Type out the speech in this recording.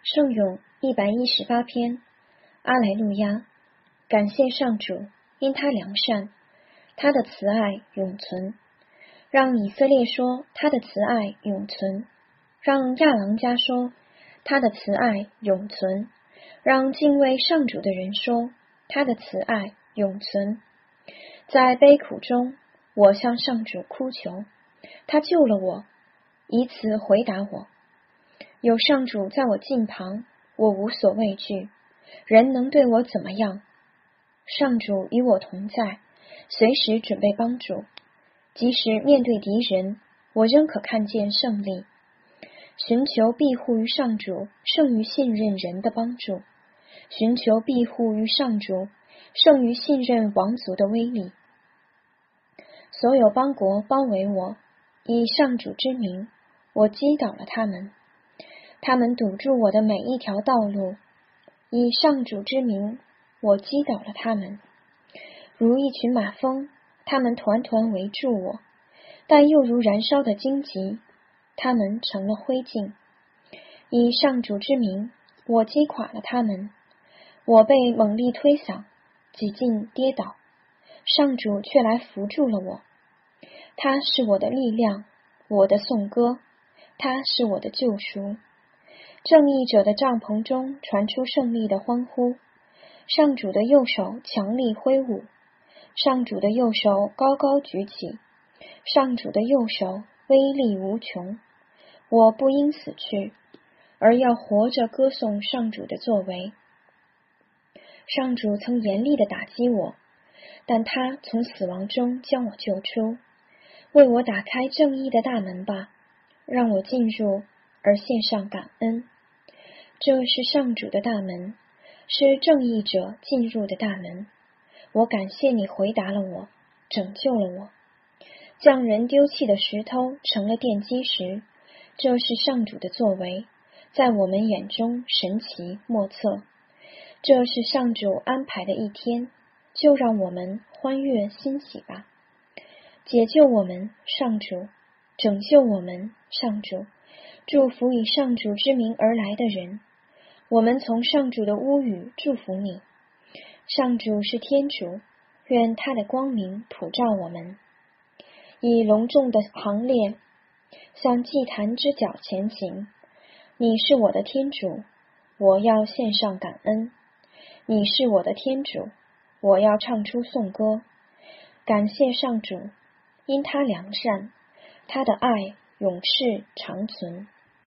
圣咏118篇，阿莱路亚，感谢上主，因他良善，他的慈爱永存。让以色列说，他的慈爱永存；让亚郎家说，他的慈爱永存；让敬畏上主的人说，他的慈爱永存。在悲苦中，我向上主哭求，他救了我，以此回答我。有上主在我近旁，我无所畏惧，人能对我怎么样？上主与我同在，随时准备帮助，即使面对敌人，我仍可看见胜利。寻求庇护于上主，胜于信任人的帮助；寻求庇护于上主，胜于信任王族的威力。所有邦国包围我，以上主之名，我击倒了他们。他们堵住我的每一条道路，以上主之名，我击倒了他们。如一群马蜂，他们团团围住我，但又如燃烧的荆棘，他们成了灰烬。以上主之名，我击垮了他们。我被猛力推搡，几近跌倒，上主却来扶住了我。他是我的力量，我的颂歌，他是我的救赎。正义者的帐篷中传出胜利的欢呼，上主的右手强力挥舞，上主的右手高高举起，上主的右手威力无穷。我不因死去，而要活着歌颂上主的作为。上主曾严厉地打击我，但他从死亡中将我救出。为我打开正义的大门吧，让我进入而献上感恩。这是上主的大门，是正义者进入的大门。我感谢你回答了我，拯救了我。匠人丢弃的石头成了奠基石，这是上主的作为，在我们眼中神奇莫测。这是上主安排的一天，就让我们欢悦欣喜吧。解救我们，上主；拯救我们，上主。祝福以上主之名而来的人。我们从上主的屋宇祝福你。上主是天主，愿他的光明普照我们。以隆重的行列向祭坛之角前行。你是我的天主，我要献上感恩。你是我的天主，我要唱出颂歌。感谢上主，因他良善，他的爱永世长存。